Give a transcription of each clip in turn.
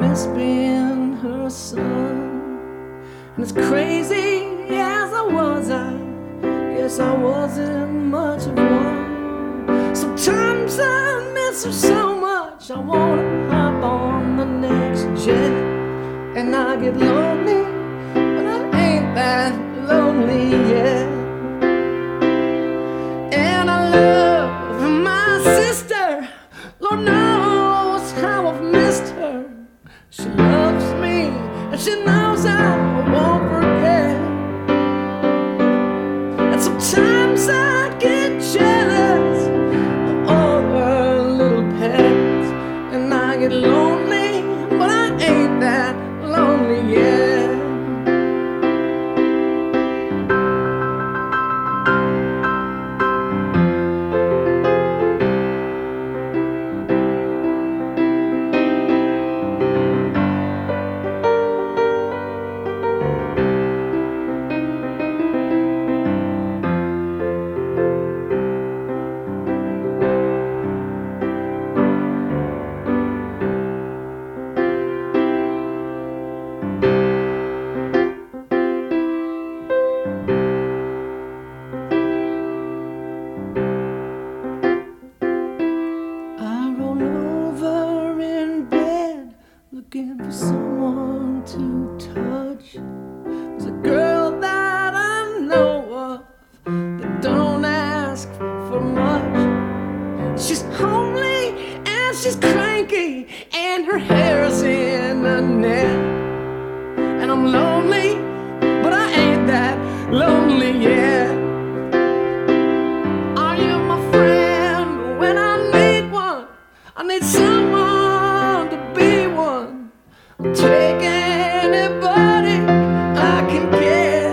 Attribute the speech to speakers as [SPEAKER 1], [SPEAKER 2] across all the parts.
[SPEAKER 1] past being her son. And as crazy as I was, I guess I wasn't much of one. Sometimes I miss her so much, I wanna hop on the next jet. And I get lonely, but I ain't that lonely yet. And I love my sister, Lord knows how I've missed her. She loves me, and she knows I won't forget. And sometimes I get jealous of all her little pets. And I get lonely, but I ain't that lonely yet. Looking for someone to touch. There's a girl that I know of that don't ask for much. She's homely and she's cranky, and her hair's in a net. And I'm lonely, but I ain't that lonely yet. Are you my friend when I need one? I need someone to be one. Take anybody I can get.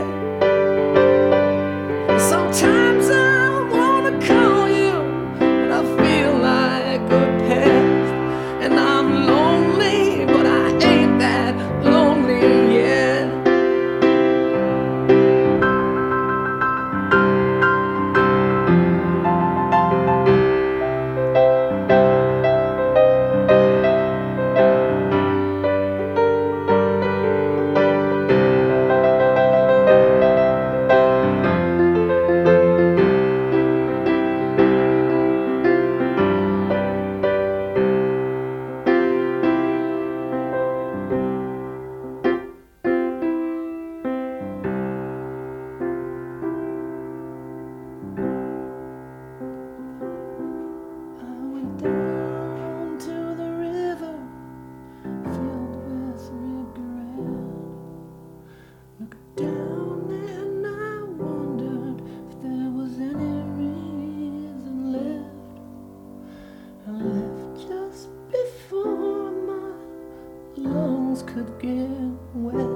[SPEAKER 1] Sometimes I wanna call you, but I feel like a pest. And I'm lonely, but I ain't that lonely yet. Down to the river, filled with regret. Looked down and I wondered if there was any reason left. I left just before my lungs could get wet.